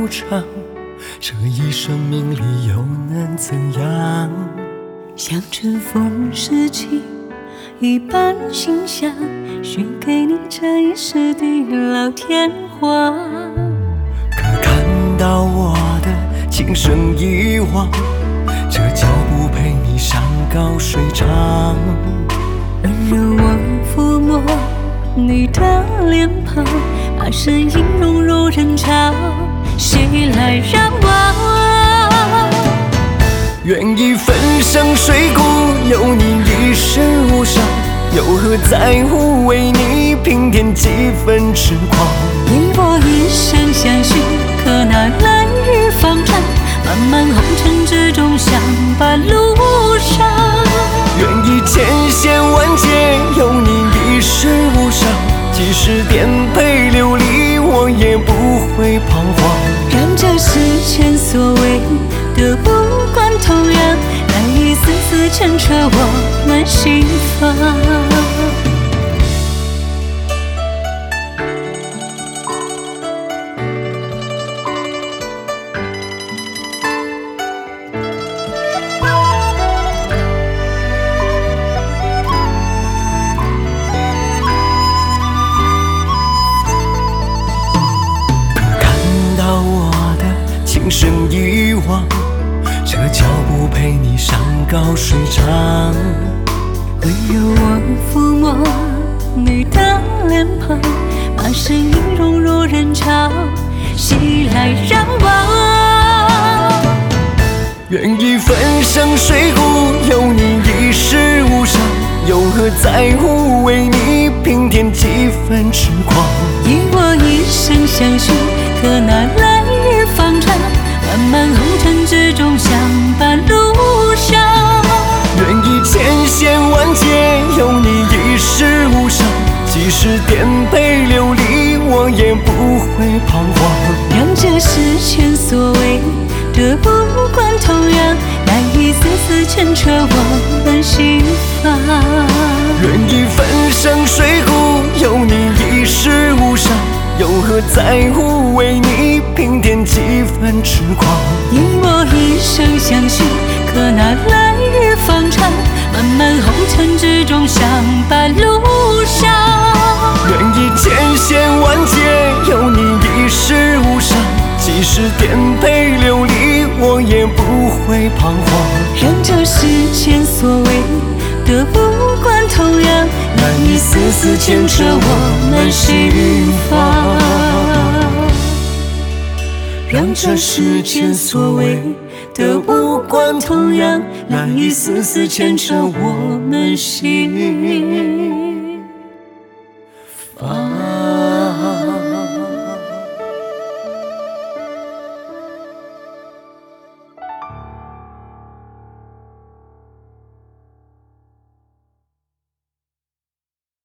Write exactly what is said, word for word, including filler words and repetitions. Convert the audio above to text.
无常，这一生命里又能怎样？ 像春风时期一般馨香，许给你这一世的老天荒。 可看到我的情深一往，这脚步陪你山高水长。 温柔我抚摸你的脸庞，把声音融入人潮，谁来让我愿意粉身碎骨，有你一世无伤，又何在乎为你平添几分痴狂？ 你我一生相许，可奈来日方长，漫漫红尘之中相伴路上。 愿意千险万劫，有你一世无伤，即使颠沛流离，我也不会彷徨。 让这世间所谓的无关痛痒，难以丝丝牵扯我们心房。 情深一往，这脚步陪你山高水长。 温柔我抚摸你的脸庞，把声音融入人潮，谁来让我愿意粉身碎骨，有你一世无伤，又何在乎为你平添几分痴狂？ 你我一生相许，可奈来日方长，漫漫红尘之中相伴路上。 愿意千险万劫，有你一世无伤，即使颠沛流离，我也不会彷徨。 让这世间所谓的无关痛痒，难以丝丝牵扯我们心房。 愿意粉身碎骨，有你一世无伤，又何在乎为你平添几分痴狂？ 你我一生相许，可奈来日方长，漫漫红尘之中相伴路上。 愿意千险万劫，有你一世无伤，即使颠沛流离，我也不会彷徨。 让这世间所谓的无关痛痒，难以丝丝牵扯我们心房。 让这世间所谓的无关痛痒，难以丝丝牵扯我们心。